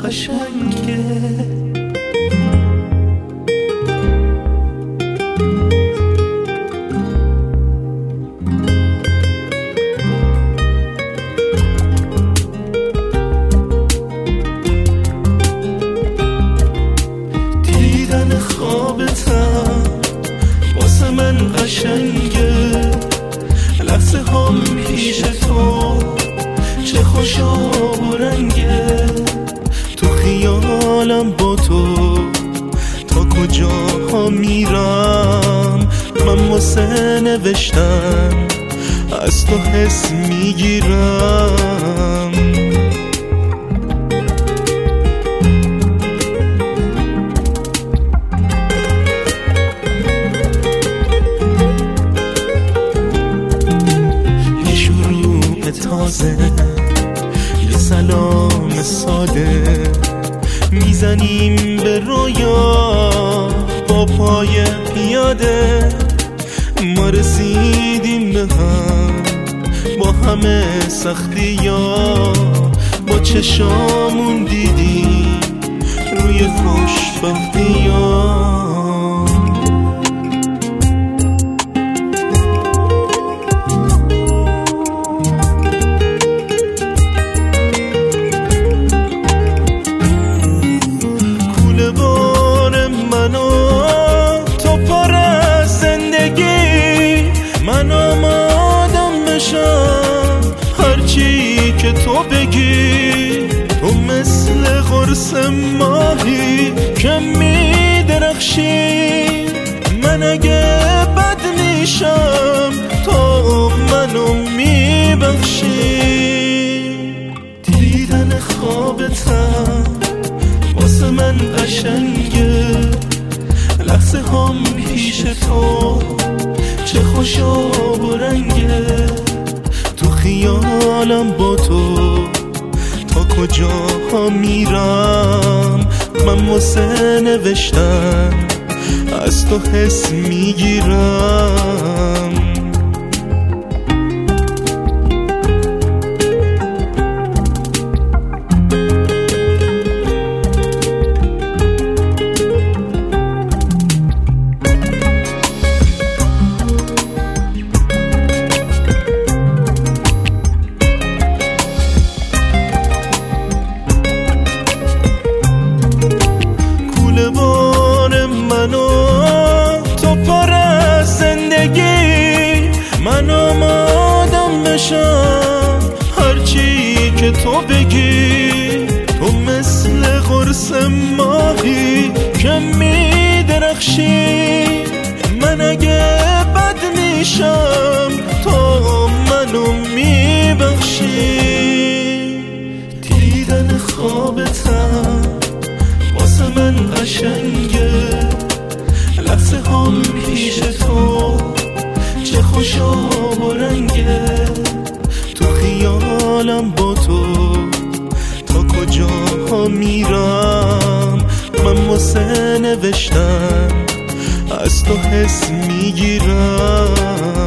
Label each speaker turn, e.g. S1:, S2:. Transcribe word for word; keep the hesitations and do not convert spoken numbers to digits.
S1: قشنگه. دیدن خوابتم واسه من قشنگه، لحظه هم پیش تو چه خوشاب و رنگه. تو خیالم با تو تا کجاها میرم، من واسه نوشتن از تو حس میگیرم. یه شروع تازه، یه سلام ساده، میزنیم به رویا با پای پیاده. ما رسیدیم به هم با همه سختی ها، با چشامون دیدیم روی خوشبختی ها. من آمادم بشم هرچی که تو بگی، تو مثل قرص ماهی که میدرخشی. من اگه بد میشم تو منو میبخشی. دیدن خوابتم واسه من قشنگه، لحظه هم پیش تو چه خوشاب و رنگه. تو خیالم با تو تا کجاها میرم، من واسه نوشتن از تو حس میگیرم. تو پر از زندگی، من آمادم بشم هرچی که تو بگی. تو مثل قرص ماهی که میدرخشی. من اگه بد میشم تو منو میبخشی. دیدن خوابتم واسه من قشنگه، لحظه هم پیش تو چه خوشاب و رنگه. تو خیالم با تو تا کجاها میرم، من واسه نوشتن از تو حس میگیرم.